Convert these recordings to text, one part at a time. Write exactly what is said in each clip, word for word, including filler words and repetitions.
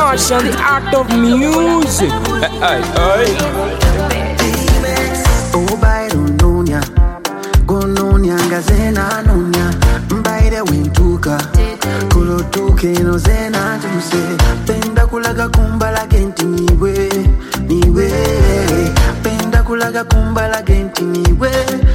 Promotion, the art of music. Hey, hey, Oh, by Nonia, go Nonia, Gazena Nonia, Mbaide Wintuka, Kulotuke no Zena to say, Pendakulaga Kumbala Genti Niwe, Niwe, Pendakulaga Kumbala Genti Niwe,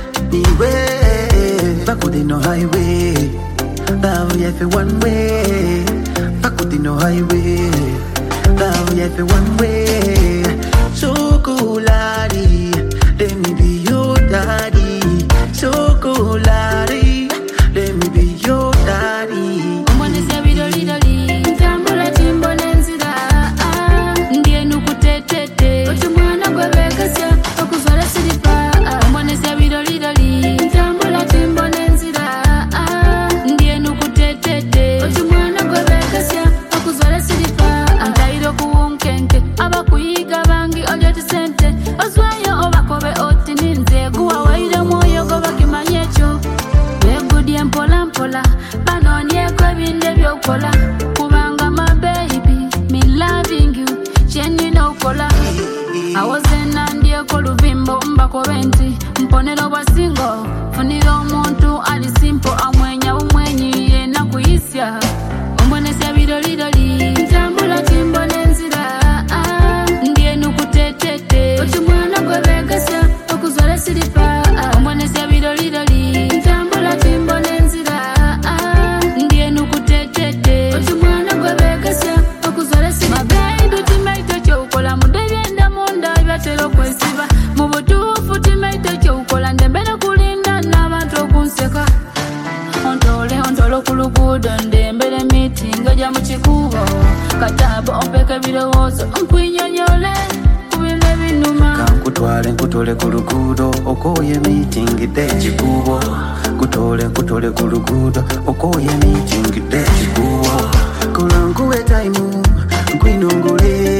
Niwe, Bakudino Highway, Love Yafe one way, Bakudino Highway, Love Yafe one way, Chocolati. Let me be your daddy, chocolate. Let me be your daddy. Umone sebi doli doli, tambula timbo nenzida. Ndiye nukutetete, otumwana gwe bekasya, okuzwala silipa. Umone sebi doli doli, tambula timbo nenzida. Ndiye nukutetete, otumwana gwe bekasya, okuzwala silipa. Antairo kuwunkenke, abakuyiga bangi olyoti sente, ozwayo obakobe oti ninze, guwa waida moyo goba kimanyecho. Begudye mpola mpola, banonye kwe binde byokola. Kubanga my baby, me loving you, chenye no kola. Awoze nandiye kolubimbo mbako benti, mponero wa singo. Funiro omuntu ali simple, amwenya umwenyi ye na kuisya. Umbone se bidoli doli, tambula timbo nenzira. Ndiye nukutetete, otumwana gwe bekasya, okuzwala silipa. Umbone se bidoli doli, tambula timbo nenzira. Ndiye nukutetete, otumwana gwe bekasya, okuzwala silipa. Mababy timaito chokola, mudebyenda munda byatero kwesiba. Mubutuufu timaito chokola, ndembera kulinda n'abantu okunseka. Ontole ontolo kulugudo, ndembere meeting oja mu kikubo. Katabo ompeka birowoozo, nkwinyonyole kubile binuma. Kutwale nkutole kulugudo, okoye meeting de chikubo. Kutole nkutole kulugudo, okoye meeting de chikubo. Kulankuwe time, nkwinongole.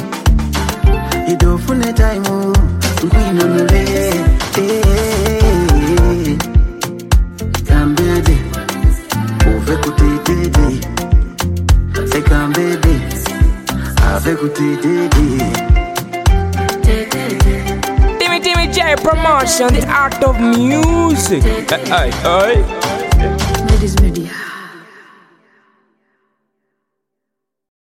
Idofune time, nkwinongole. Kambede, ove kutitete. Say kambede, ave kutitete. Timmy Timmy J Promotion, the art of music. Hey, hey, hey. Ladies,